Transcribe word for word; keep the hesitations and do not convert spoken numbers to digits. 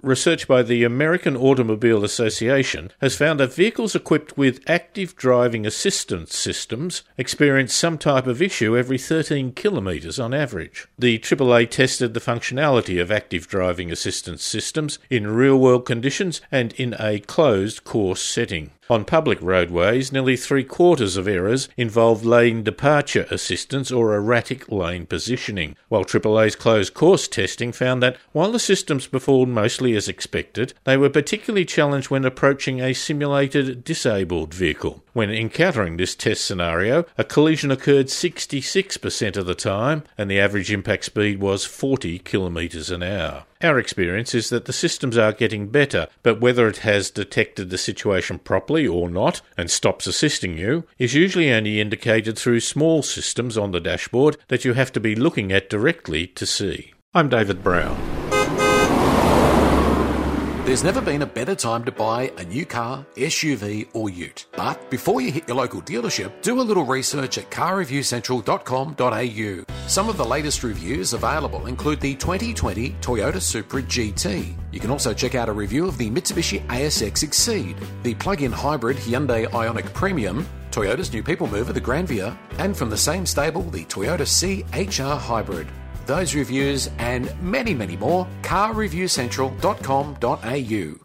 Research by the American Automobile Association has found that vehicles equipped with active driving assistance systems experience some type of issue every thirteen kilometres on average. The triple A tested the functionality of active driving assistance systems in real-world conditions and in a closed course setting. On public roadways, nearly three-quarters of errors involved lane departure assistance or erratic lane positioning, while triple A's closed course testing found that while the systems performed mostly as expected, they were particularly challenged when approaching a simulated disabled vehicle. When encountering this test scenario, a collision occurred sixty-six percent of the time, and the average impact speed was forty kilometres an hour. Our experience is that the systems are getting better, but whether it has detected the situation properly or not and stops assisting you is usually only indicated through small systems on the dashboard that you have to be looking at directly to see. I'm David Brown. There's never been a better time to buy a new car, S U V or ute. But before you hit your local dealership, do a little research at car review central dot com dot a u. Some of the latest reviews available include the twenty twenty Toyota Supra G T. You can also check out a review of the Mitsubishi A S X Exceed, the plug-in hybrid Hyundai Ioniq Premium, Toyota's new people mover, the Granvia, and from the same stable, the Toyota C H R Hybrid. Those reviews and many, many more, car review central dot com dot a u.